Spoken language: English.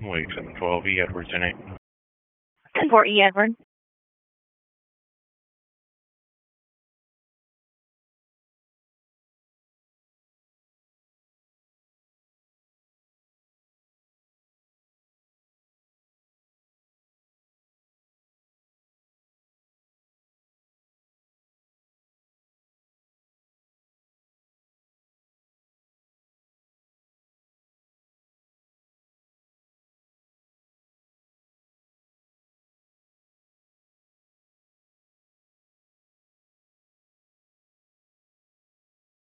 Wait, 712 E. Edwards in 8. 10-4 E. Edward.